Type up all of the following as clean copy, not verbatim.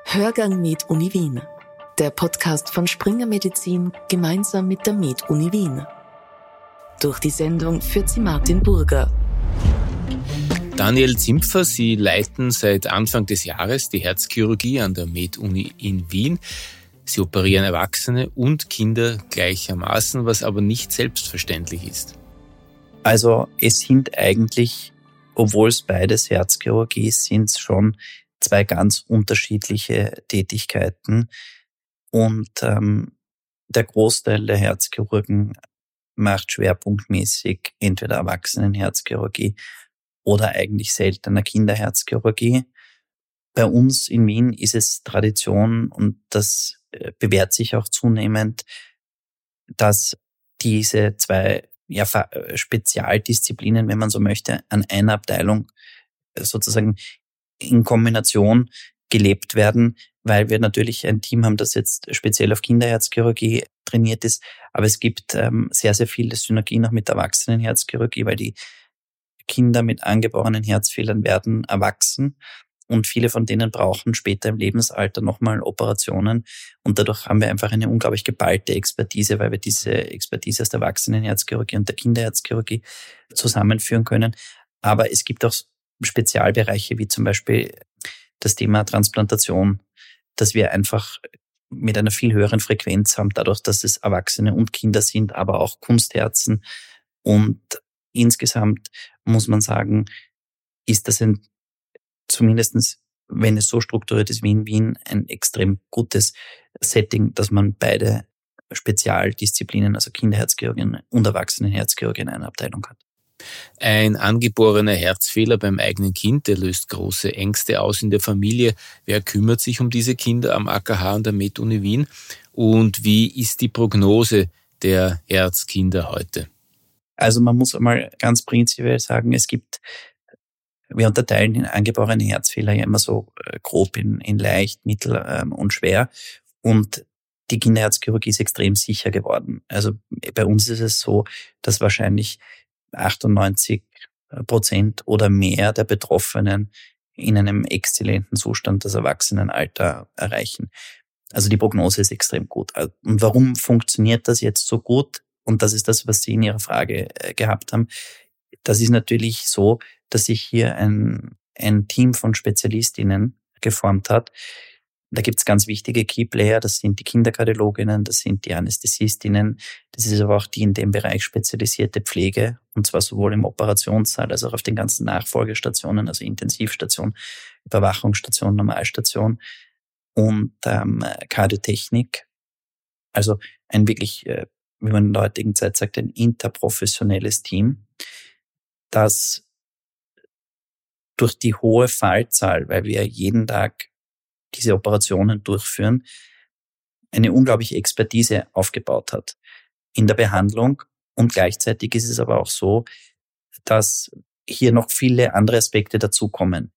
Hörgang Med Uni Wien, der Podcast von Springer Medizin gemeinsam mit der Med Uni Wien. Durch die Sendung führt sie Martin Burger. Daniel Zimpfer, Sie leiten seit Anfang des Jahres die Herzchirurgie an der Med Uni in Wien. Sie operieren Erwachsene und Kinder gleichermaßen, was aber nicht selbstverständlich ist. Also es sind eigentlich, obwohl es beides Herzchirurgie ist, sind es schon zwei ganz unterschiedliche Tätigkeiten. Und der Großteil der Herzchirurgen macht schwerpunktmäßig entweder Erwachsenenherzchirurgie oder eigentlich seltener Kinderherzchirurgie. Bei uns in Wien ist es Tradition und das bewährt sich auch zunehmend, dass diese zwei Spezialdisziplinen, wenn man so möchte, an einer Abteilung sozusagen in Kombination gelebt werden, weil wir natürlich ein Team haben, das jetzt speziell auf Kinderherzchirurgie trainiert ist. Aber es gibt sehr, sehr viele Synergien auch mit der Erwachsenenherzchirurgie, weil die Kinder mit angeborenen Herzfehlern werden erwachsen und viele von denen brauchen später im Lebensalter nochmal Operationen. Und dadurch haben wir einfach eine unglaublich geballte Expertise, weil wir diese Expertise aus der Erwachsenenherzchirurgie und der Kinderherzchirurgie zusammenführen können. Aber es gibt auch Spezialbereiche wie zum Beispiel das Thema Transplantation, dass wir einfach mit einer viel höheren Frequenz haben, dadurch, dass es Erwachsene und Kinder sind, aber auch Kunstherzen. Und insgesamt muss man sagen, ist das zumindestens, wenn es so strukturiert ist wie in Wien, ein extrem gutes Setting, dass man beide Spezialdisziplinen, also Kinderherzchirurgien und Erwachsenenherzchirurgie in einer Abteilung hat. Ein angeborener Herzfehler beim eigenen Kind, der löst große Ängste aus in der Familie. Wer kümmert sich um diese Kinder am AKH und der Med Uni Wien? Und wie ist die Prognose der Herzkinder heute? Also man muss einmal ganz prinzipiell sagen, wir unterteilen den angeborenen Herzfehler ja immer so grob in leicht, mittel und schwer. Und die Kinderherzchirurgie ist extrem sicher geworden. Also bei uns ist es so, dass wahrscheinlich 98% oder mehr der Betroffenen in einem exzellenten Zustand das Erwachsenenalter erreichen. Also die Prognose ist extrem gut. Und warum funktioniert das jetzt so gut? Und das ist das, was Sie in Ihrer Frage gehabt haben. Das ist natürlich so, dass sich hier ein Team von SpezialistInnen geformt hat. Da gibt's ganz wichtige Keyplayer, das sind die Kinderkardiologinnen, das sind die Anästhesistinnen, das ist aber auch die in dem Bereich spezialisierte Pflege, und zwar sowohl im Operationssaal als auch auf den ganzen Nachfolgestationen, also Intensivstation, Überwachungsstation, Normalstation und Kardiotechnik. Also ein wirklich, wie man in der heutigen Zeit sagt, ein interprofessionelles Team, das durch die hohe Fallzahl, weil wir jeden Tag diese Operationen durchführen, eine unglaubliche Expertise aufgebaut hat in der Behandlung. Und gleichzeitig ist es aber auch so, dass hier noch viele andere Aspekte dazukommen.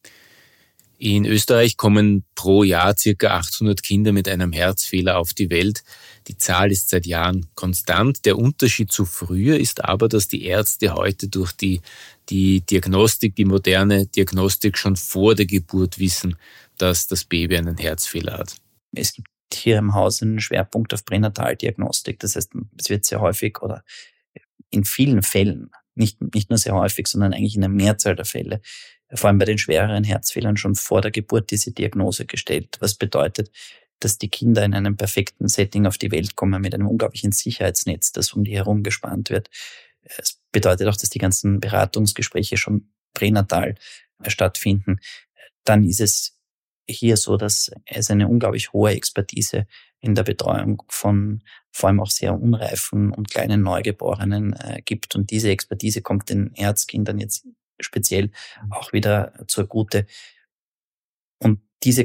In Österreich kommen pro Jahr ca. 800 Kinder mit einem Herzfehler auf die Welt. Die Zahl ist seit Jahren konstant. Der Unterschied zu früher ist aber, dass die Ärzte heute durch die Diagnostik, die moderne Diagnostik schon vor der Geburt wissen, dass das Baby einen Herzfehler hat. Es gibt hier im Haus einen Schwerpunkt auf Pränataldiagnostik. Das heißt, es wird sehr häufig oder in vielen Fällen, nicht nur sehr häufig, sondern eigentlich in einer Mehrzahl der Fälle, vor allem bei den schwereren Herzfehlern schon vor der Geburt diese Diagnose gestellt. Was bedeutet, dass die Kinder in einem perfekten Setting auf die Welt kommen mit einem unglaublichen Sicherheitsnetz, das um die herum gespannt wird. Es bedeutet auch, dass die ganzen Beratungsgespräche schon pränatal stattfinden. Dann ist es hier so, dass es eine unglaublich hohe Expertise in der Betreuung von vor allem auch sehr unreifen und kleinen Neugeborenen gibt. Und diese Expertise kommt den Herzkindern jetzt speziell auch wieder zugute. Und dieses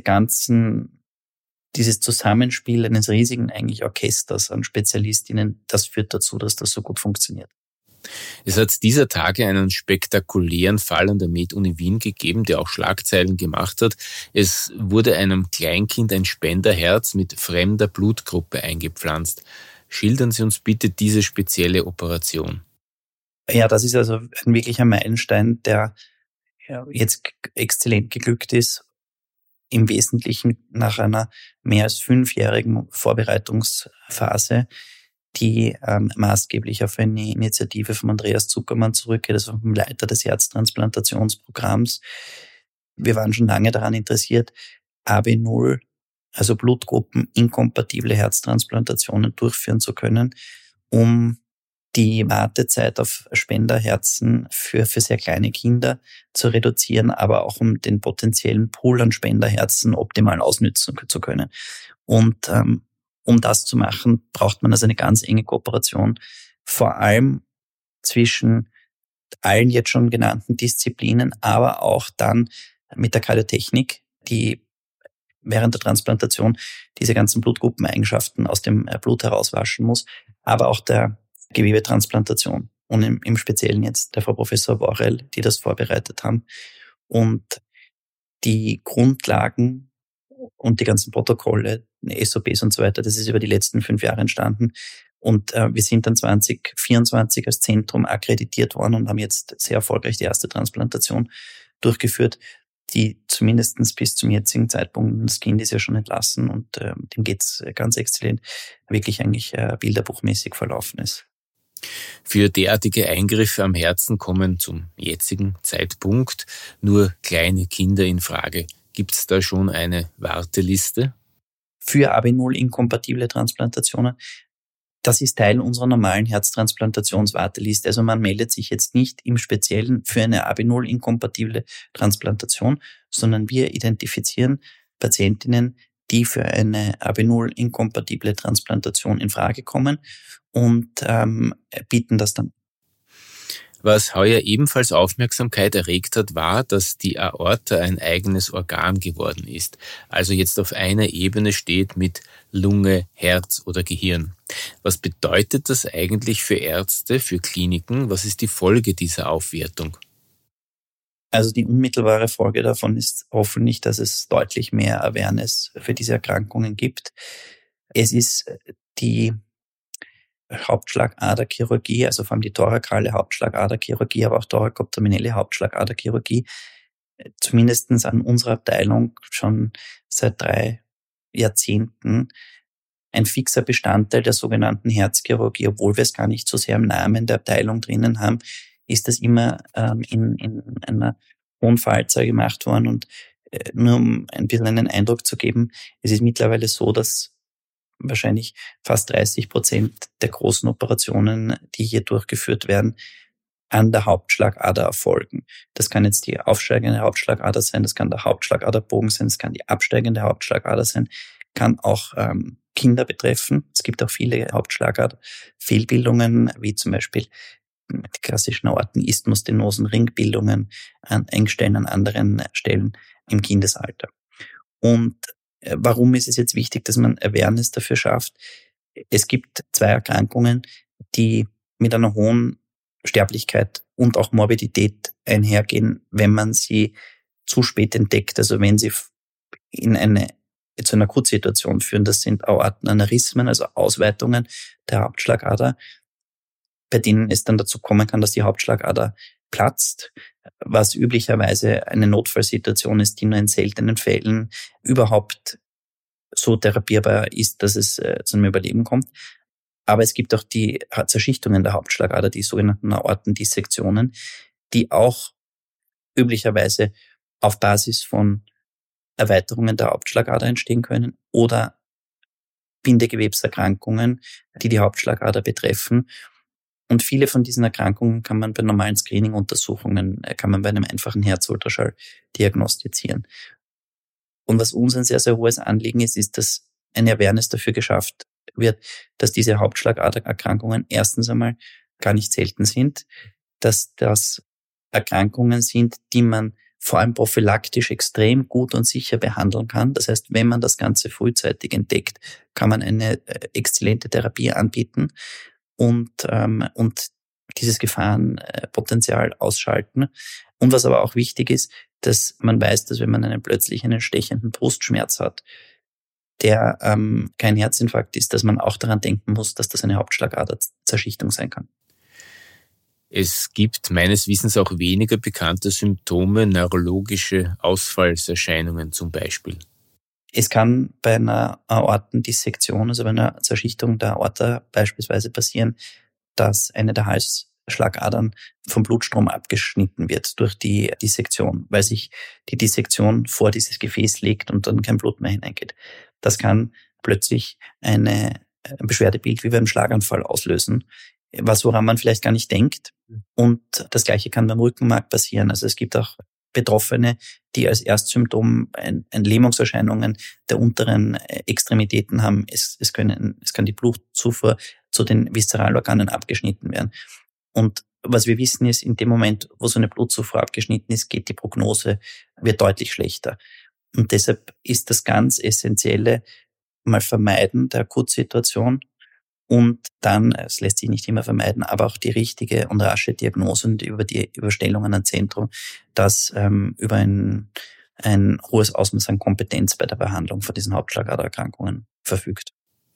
Zusammenspiel eines riesigen eigentlich Orchesters an SpezialistInnen, das führt dazu, dass das so gut funktioniert. Es hat dieser Tage einen spektakulären Fall an der Med Uni Wien gegeben, der auch Schlagzeilen gemacht hat. Es wurde einem Kleinkind ein Spenderherz mit fremder Blutgruppe eingepflanzt. Schildern Sie uns bitte diese spezielle Operation. Ja, das ist also ein wirklicher Meilenstein, der jetzt exzellent geglückt ist. im Wesentlichen nach einer mehr als 5-jährigen Vorbereitungsphase, die maßgeblich auf eine Initiative von Andreas Zuckermann zurückgeht, also vom Leiter des Herztransplantationsprogramms. Wir waren schon lange daran interessiert, AB0, also blutgruppeninkompatible Herztransplantationen durchführen zu können, um die Wartezeit auf Spenderherzen für sehr kleine Kinder zu reduzieren, aber auch um den potenziellen Pool an Spenderherzen optimal ausnützen zu können. Und um das zu machen, braucht man also eine ganz enge Kooperation, vor allem zwischen allen jetzt schon genannten Disziplinen, aber auch dann mit der Kardiotechnik, die während der Transplantation diese ganzen Blutgruppeneigenschaften aus dem Blut herauswaschen muss, aber auch der Gewebetransplantation und im Speziellen jetzt der Frau Professor Worrell, die das vorbereitet haben. Und die Grundlagen und die ganzen Protokolle, SOPs und so weiter, das ist über die letzten 5 Jahre entstanden. Und wir sind dann 2024 als Zentrum akkreditiert worden und haben jetzt sehr erfolgreich die erste Transplantation durchgeführt, die zumindest bis zum jetzigen Zeitpunkt, das Kind ist ja schon entlassen und dem geht's ganz exzellent, wirklich eigentlich bilderbuchmäßig verlaufen ist. Für derartige Eingriffe am Herzen kommen zum jetzigen Zeitpunkt nur kleine Kinder in Frage. Gibt es da schon eine Warteliste? Für AB0-inkompatible Transplantationen, das ist Teil unserer normalen Herztransplantationswarteliste. Also man meldet sich jetzt nicht im Speziellen für eine AB0-inkompatible Transplantation, sondern wir identifizieren Patientinnen, die für eine AB0-inkompatible Transplantation in Frage kommen und bieten das dann. Was heuer ebenfalls Aufmerksamkeit erregt hat, war, dass die Aorta ein eigenes Organ geworden ist, also jetzt auf einer Ebene steht mit Lunge, Herz oder Gehirn. Was bedeutet das eigentlich für Ärzte, für Kliniken? Was ist die Folge dieser Aufwertung? Also die unmittelbare Folge davon ist hoffentlich, dass es deutlich mehr Awareness für diese Erkrankungen gibt. Es ist die Hauptschlagaderchirurgie, also vor allem die thorakale Hauptschlagaderchirurgie, aber auch thorakoabdominelle Hauptschlagaderchirurgie, zumindest an unserer Abteilung schon seit 3 Jahrzehnten ein fixer Bestandteil der sogenannten Herzchirurgie, obwohl wir es gar nicht so sehr im Namen der Abteilung drinnen haben, ist das immer in einer hohen Fallzahl gemacht worden. Und nur um ein bisschen einen Eindruck zu geben, es ist mittlerweile so, dass wahrscheinlich fast 30% der großen Operationen, die hier durchgeführt werden, an der Hauptschlagader erfolgen. Das kann jetzt die aufsteigende Hauptschlagader sein, das kann der Hauptschlagaderbogen sein, das kann die absteigende Hauptschlagader sein, kann auch Kinder betreffen. Es gibt auch viele Hauptschlagader-Fehlbildungen, wie zum Beispiel die klassischen Aortenisthmusstenosen, Ringbildungen an Engstellen an anderen Stellen im Kindesalter. Und warum ist es jetzt wichtig, dass man Awareness dafür schafft? Es gibt 2 Erkrankungen, die mit einer hohen Sterblichkeit und auch Morbidität einhergehen, wenn man sie zu spät entdeckt. Also wenn sie zu einer Akutsituation führen. Das sind Aortenaneurysmen, also Ausweitungen der Hauptschlagader, bei denen es dann dazu kommen kann, dass die Hauptschlagader platzt, was üblicherweise eine Notfallsituation ist, die nur in seltenen Fällen überhaupt so therapierbar ist, dass es zu einem Überleben kommt. Aber es gibt auch die Zerschichtungen der Hauptschlagader, die sogenannten Aortendissektionen, die auch üblicherweise auf Basis von Erweiterungen der Hauptschlagader entstehen können oder Bindegewebserkrankungen, die die Hauptschlagader betreffen. Und viele von diesen Erkrankungen kann man bei normalen Screening-Untersuchungen, kann man bei einem einfachen Herzultraschall diagnostizieren. Und was uns ein sehr, sehr hohes Anliegen ist, ist, dass eine Awareness dafür geschafft wird, dass diese Hauptschlagadererkrankungen erstens einmal gar nicht selten sind, dass das Erkrankungen sind, die man vor allem prophylaktisch extrem gut und sicher behandeln kann. Das heißt, wenn man das Ganze frühzeitig entdeckt, kann man eine exzellente Therapie anbieten und dieses Gefahrenpotenzial ausschalten. Und was aber auch wichtig ist, dass man weiß, dass wenn man einen stechenden Brustschmerz hat, der kein Herzinfarkt ist, dass man auch daran denken muss, dass das eine Hauptschlagaderzerschichtung sein kann. Es gibt meines Wissens auch weniger bekannte Symptome, neurologische Ausfallserscheinungen zum Beispiel. Es kann bei einer Aortendissektion, also bei einer Zerschichtung der Aorta beispielsweise passieren, dass eine der Halsschlagadern vom Blutstrom abgeschnitten wird durch die Dissektion, weil sich die Dissektion vor dieses Gefäß legt und dann kein Blut mehr hineingeht. Das kann plötzlich ein Beschwerdebild wie beim Schlaganfall auslösen, woran man vielleicht gar nicht denkt. Und das Gleiche kann beim Rückenmark passieren. Also es gibt auch Betroffene, die als Erstsymptom ein Lähmungserscheinungen der unteren Extremitäten haben. Es kann die Blutzufuhr zu den Viszeralorganen abgeschnitten werden. Und was wir wissen ist, in dem Moment, wo so eine Blutzufuhr abgeschnitten ist, wird die Prognose deutlich schlechter. Und deshalb ist das ganz Essentielle mal Vermeiden der Akutsituation und dann, es lässt sich nicht immer vermeiden, aber auch die richtige und rasche Diagnose und über die Überstellung an ein Zentrum, das über ein hohes Ausmaß an Kompetenz bei der Behandlung von diesen Hauptschlagadererkrankungen verfügt.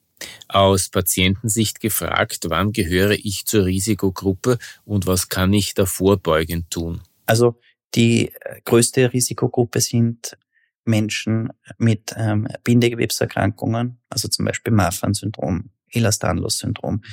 Aus Patientensicht gefragt, wann gehöre ich zur Risikogruppe und was kann ich da vorbeugend tun? Also die größte Risikogruppe sind Menschen mit Bindegewebserkrankungen, also zum Beispiel Marfan-Syndrom, Ehlers-Danlos-Syndrom.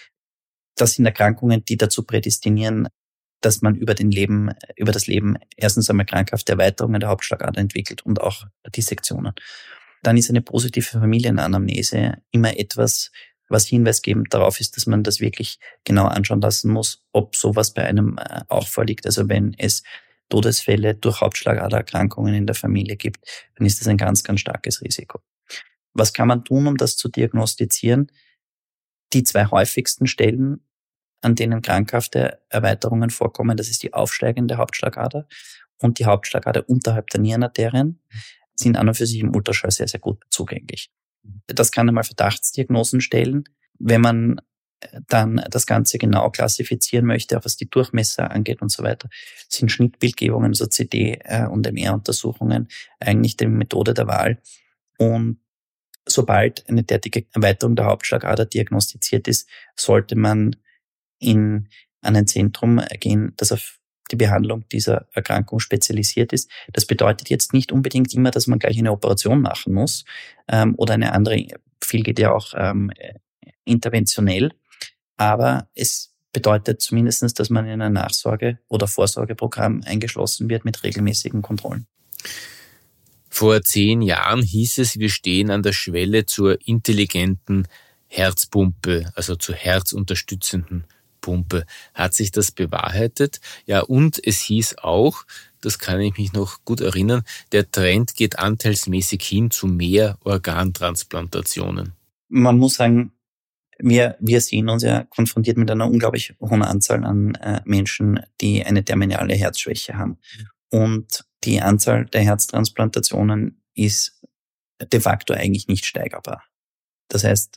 Das sind Erkrankungen, die dazu prädestinieren, dass man über das Leben erstens einmal krankhafte Erweiterungen der Hauptschlagader entwickelt und auch Dissektionen. Dann ist eine positive Familienanamnese immer etwas, was hinweisgebend darauf ist, dass man das wirklich genau anschauen lassen muss, ob sowas bei einem auch vorliegt. Also wenn es Todesfälle durch Hauptschlagadererkrankungen in der Familie gibt, dann ist das ein ganz, ganz starkes Risiko. Was kann man tun, um das zu diagnostizieren? Die zwei häufigsten Stellen, an denen krankhafte Erweiterungen vorkommen, das ist die aufsteigende Hauptschlagader und die Hauptschlagader unterhalb der Nierenarterien, sind an und für sich im Ultraschall sehr, sehr gut zugänglich. Das kann einmal Verdachtsdiagnosen stellen. Wenn man dann das Ganze genau klassifizieren möchte, auch was die Durchmesser angeht und so weiter, sind Schnittbildgebungen, also CD- und MR-Untersuchungen eigentlich die Methode der Wahl. Und sobald eine derartige Erweiterung der Hauptschlagader diagnostiziert ist, sollte man an ein Zentrum gehen, das auf die Behandlung dieser Erkrankung spezialisiert ist. Das bedeutet jetzt nicht unbedingt immer, dass man gleich eine Operation machen muss oder eine andere, viel geht ja auch interventionell, aber es bedeutet zumindest, dass man in ein Nachsorge- oder Vorsorgeprogramm eingeschlossen wird mit regelmäßigen Kontrollen. Vor 10 Jahren hieß es, wir stehen an der Schwelle zur intelligenten Herzpumpe, also zur herzunterstützenden Pumpe. Hat sich das bewahrheitet? Ja, und es hieß auch, das kann ich mich noch gut erinnern, der Trend geht anteilsmäßig hin zu mehr Organtransplantationen. Man muss sagen, wir sehen uns ja konfrontiert mit einer unglaublich hohen Anzahl an Menschen, die eine terminale Herzschwäche haben. Und die Anzahl der Herztransplantationen ist de facto eigentlich nicht steigerbar. Das heißt,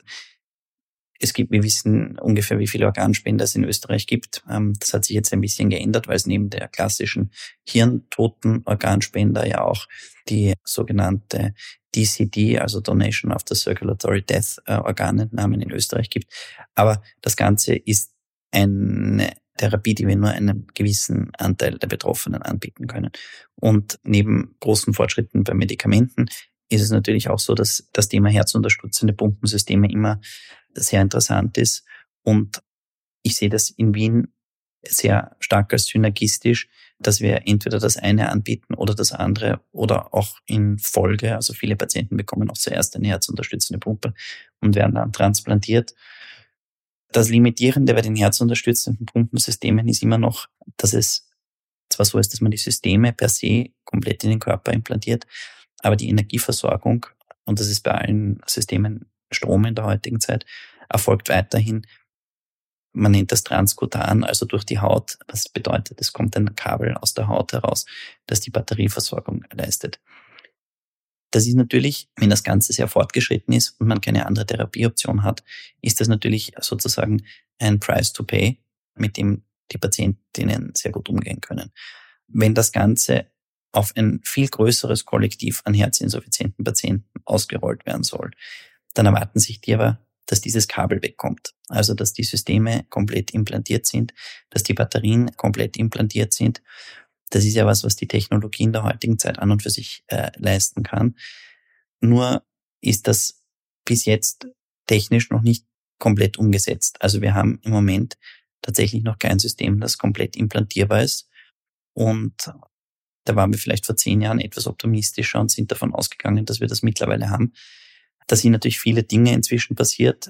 wir wissen ungefähr, wie viele Organspender es in Österreich gibt. Das hat sich jetzt ein bisschen geändert, weil es neben der klassischen hirntoten Organspender ja auch die sogenannte DCD, also Donation After Circulatory Death Organentnahmen in Österreich gibt. Aber das Ganze ist eine Therapie, die wir nur einem gewissen Anteil der Betroffenen anbieten können. Und neben großen Fortschritten bei Medikamenten ist es natürlich auch so, dass das Thema herzunterstützende Pumpensysteme immer sehr interessant ist. Und ich sehe das in Wien sehr stark als synergistisch, dass wir entweder das eine anbieten oder das andere oder auch in Folge. Also viele Patienten bekommen auch zuerst eine herzunterstützende Pumpe und werden dann transplantiert. Das Limitierende bei den herzunterstützenden Pumpensystemen ist immer noch, dass es zwar so ist, dass man die Systeme per se komplett in den Körper implantiert, aber die Energieversorgung, und das ist bei allen Systemen Strom in der heutigen Zeit, erfolgt weiterhin. Man nennt das transkutan, also durch die Haut. Das bedeutet, es kommt ein Kabel aus der Haut heraus, das die Batterieversorgung leistet. Das ist natürlich, wenn das Ganze sehr fortgeschritten ist und man keine andere Therapieoption hat, ist das natürlich sozusagen ein Price to pay, mit dem die Patientinnen sehr gut umgehen können. Wenn das Ganze auf ein viel größeres Kollektiv an herzinsuffizienten Patienten ausgerollt werden soll, dann erwarten sich die aber dass dieses Kabel wegkommt. Also, dass die Systeme komplett implantiert sind, dass die Batterien komplett implantiert sind. Das ist ja was die Technologie in der heutigen Zeit an und für sich leisten kann. Nur ist das bis jetzt technisch noch nicht komplett umgesetzt. Also wir haben im Moment tatsächlich noch kein System, das komplett implantierbar ist. Und da waren wir vielleicht vor 10 Jahren etwas optimistischer und sind davon ausgegangen, dass wir das mittlerweile haben. Da sind natürlich viele Dinge inzwischen passiert.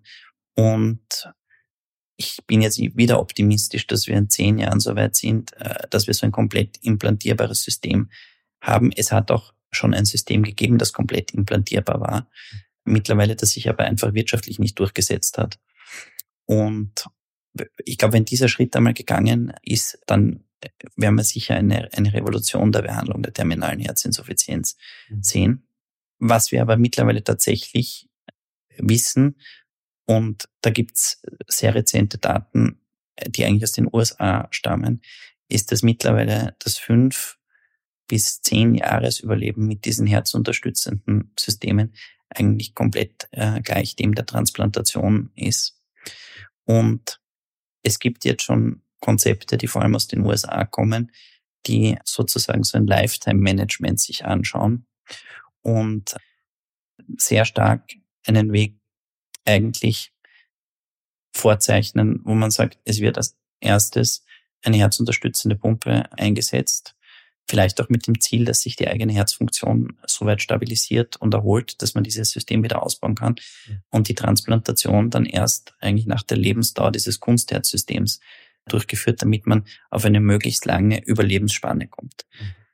Und ich bin jetzt wieder optimistisch, dass wir in 10 Jahren so weit sind, dass wir so ein komplett implantierbares System haben. Es hat auch schon ein System gegeben, das komplett implantierbar war. Mittlerweile, das sich aber einfach wirtschaftlich nicht durchgesetzt hat. Und ich glaube, wenn dieser Schritt einmal gegangen ist, dann werden wir sicher eine Revolution der Behandlung der terminalen Herzinsuffizienz sehen. Was wir aber mittlerweile tatsächlich wissen, und da gibt's sehr rezente Daten, die eigentlich aus den USA stammen, ist, dass mittlerweile das 5 bis 10 Jahresüberleben mit diesen herzunterstützenden Systemen eigentlich komplett gleich dem der Transplantation ist. Und es gibt jetzt schon Konzepte, die vor allem aus den USA kommen, die sozusagen so ein Lifetime-Management sich anschauen und sehr stark einen Weg eigentlich vorzeichnen, wo man sagt, es wird als erstes eine herzunterstützende Pumpe eingesetzt, vielleicht auch mit dem Ziel, dass sich die eigene Herzfunktion so weit stabilisiert und erholt, dass man dieses System wieder ausbauen kann und die Transplantation dann erst eigentlich nach der Lebensdauer dieses Kunstherzsystems durchgeführt, damit man auf eine möglichst lange Überlebensspanne kommt.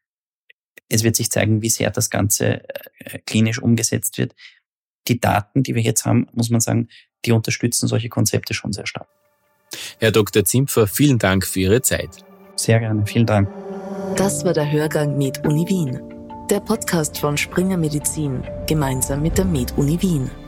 Es wird sich zeigen, wie sehr das Ganze klinisch umgesetzt wird. Die Daten, die wir jetzt haben, muss man sagen, die unterstützen solche Konzepte schon sehr stark. Herr Dr. Zimpfer, vielen Dank für Ihre Zeit. Sehr gerne, vielen Dank. Das war der Hörgang Med Uni Wien, der Podcast von Springer Medizin, gemeinsam mit der Med Uni Wien.